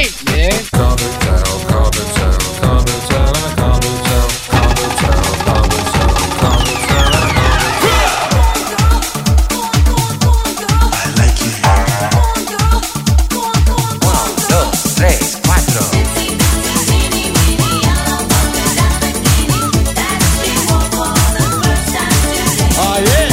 right, man. Calm it down, calm it down, calm it down, calm it down, calm it down, calm it down, calm it down. I like it. 1, 2, 3, 4. Oh, yeah.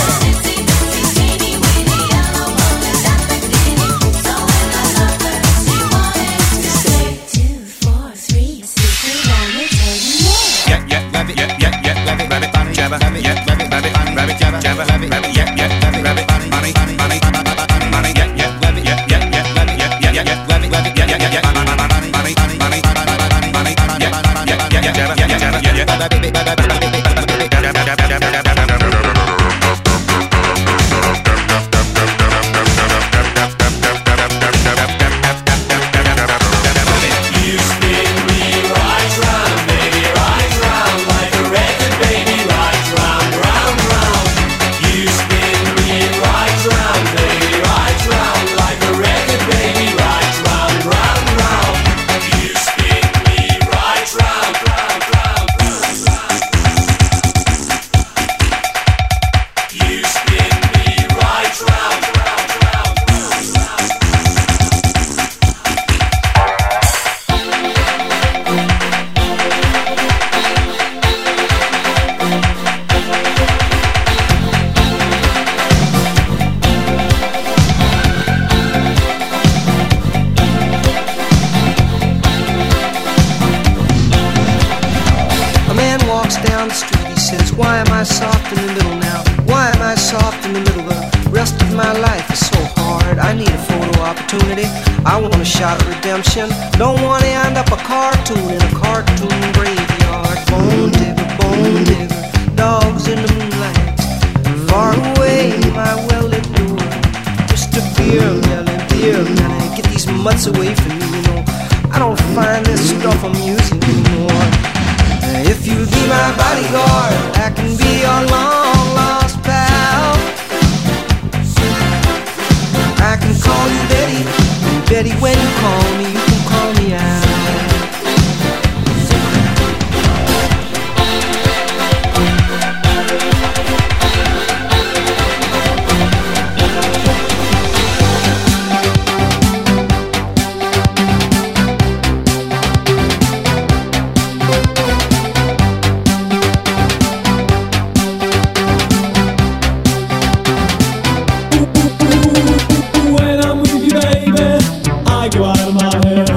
Down the street, he says, why am I soft in the middle now? Why am I soft in the middle? The rest of my life is so hard. I need a photo opportunity. I want a shot at redemption. Don't want to end up a cartoon in a cartoon graveyard. Bone digger, dogs in the moonlight. Far away, my well-lit door. Just a beer melon, get these mutts away from me, you know. I don't find this stuff amusing anymore. If you be my bodyguard, I can be your long lost pal. I can call you Betty, and Betty, when you call me, you can call me out. When I'm with you, baby, I go out of my head.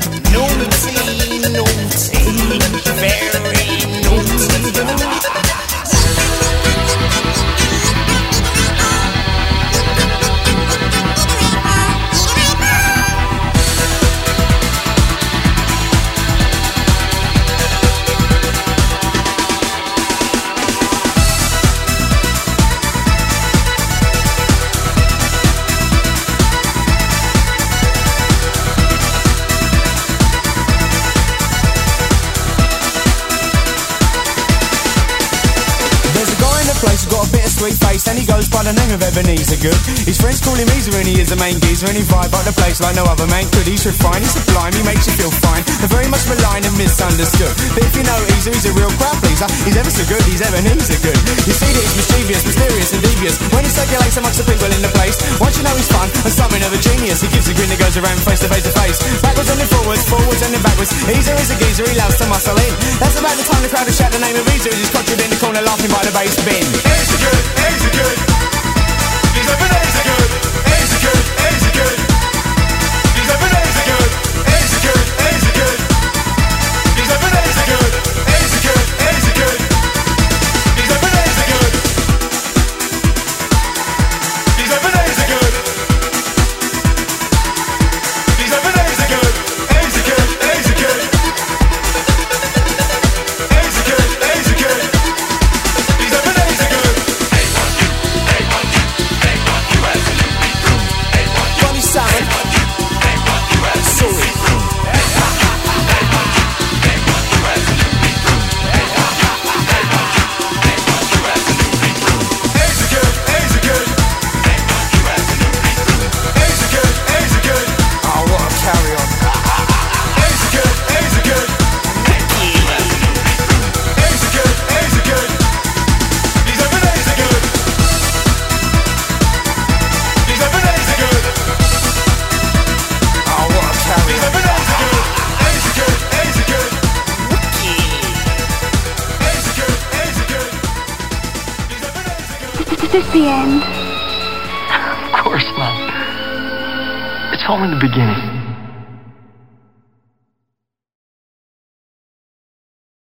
He's got a bit of sweet face and he goes by the name of Ebenezer Good. His friends call him Easer and he is the main geezer, and he vibe up the place like no other man could. He's refined, he's sublime, he makes you feel fine, and very much maligned and misunderstood. But if you know Easer, he's a real crowd pleaser. He's ever so good, he's Ebenezer Good. You see that he's mischievous, mysterious and devious when he circulates amongst the people in the place. Once you know he's fun and something of a genius, he gives a grin that goes around face to face to face, backwards and then forwards, forwards and then backwards. Easer is a geezer, he loves to muscle in. That's about the time the crowd will shout the name of Easer as he's crotched in the corner laughing by the bass bin. Easy good, easy good. He's Ebenezer Good. Easy good, easy good. He's Ebenezer Good. Easy good, easy good. He's Ebenezer Good. Easy good, easy good. He's Ebenezer Good. He's Ebenezer Good. He's Ebenezer Good. Easy good, easy good. Easy good, easy good. He's Ebenezer Good. Funny sound. Sorry. Easy good, easy good. Easy good, easy good. Oh, what a carry on. Easy good, easy good. Easy good, easy good. He's Ebenezer Good. He's Ebenezer Good. Oh, what a carry He's on. Ebenezer Good. Easy good, easy good. Easy good, easy good. He's Ebenezer Good. Is this the end? Of course not. It's only the beginning.